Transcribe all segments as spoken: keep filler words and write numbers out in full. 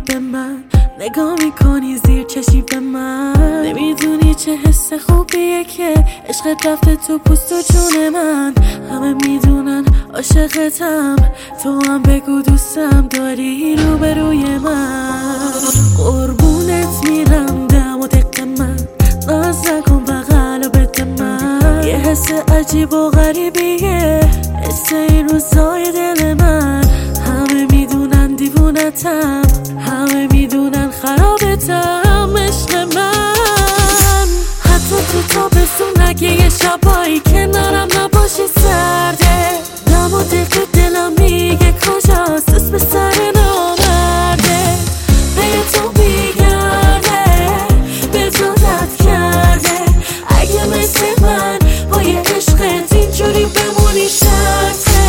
به من نگاه میکنی زیر چشی به من، نمیدونی چه حس خوبیه که عشقت رفته تو پوست و جون من. همه میدونن عاشقتم، تو هم بگو دوستم داری روبروی من. قربونت میرم دم و دق من، ناز نکن بغل و بده من. یه حس عجیب و غریبیه حس این روزای دل من. همه میدونن دیوونتم، همه میدونن خرابتم عشق من. حتی تو تابستون اگه یه شبایی کنارم نباشی سرده، دم و دق دلم میگه کجاست اسم به سر نامرده. به تو بیگرده به تو رد کرده، اگه مثل من با یه عشقت اینجوری بمونی شرطه.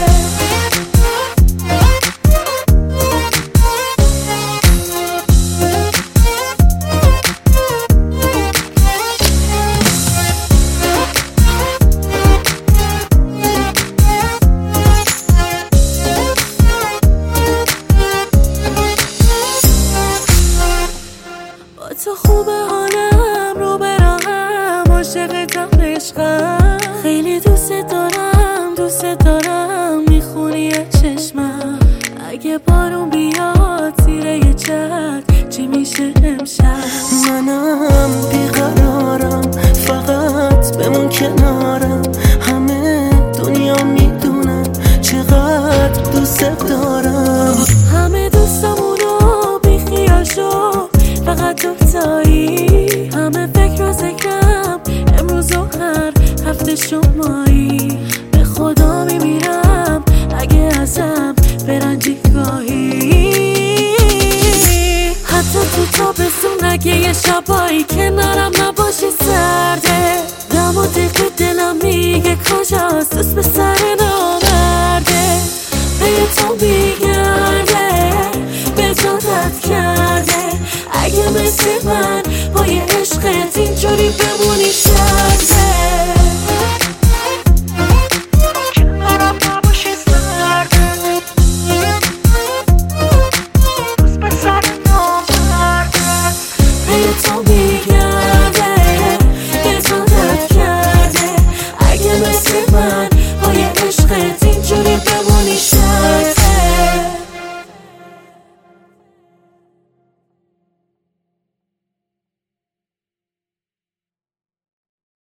تو خوبه حالم رو براهم، عاشقتم عشقم، خیلی دوست دارم دوست دارم میخونی چشمم. اگه بارون بیاد زیر یه چتر چی میشه امشب؟ منم بیقرارم فقط بمون کنارم، همه دنیا میدونن چقدر دوست دارم. همه دوستامونو بیخیال شو فقط دوتایی، همه فکر و ذکرم امروز و هر هفته شمایی. به خدا میمیرم اگه ازم برنجی گاهی. حتی تو تابستون اگه یه شبایی کنارم نباشی سرده، دم و دق دلم میگه کجاست اسم به سر نامرده. به تو بیگرده به تو رد کرده، اگه مثل من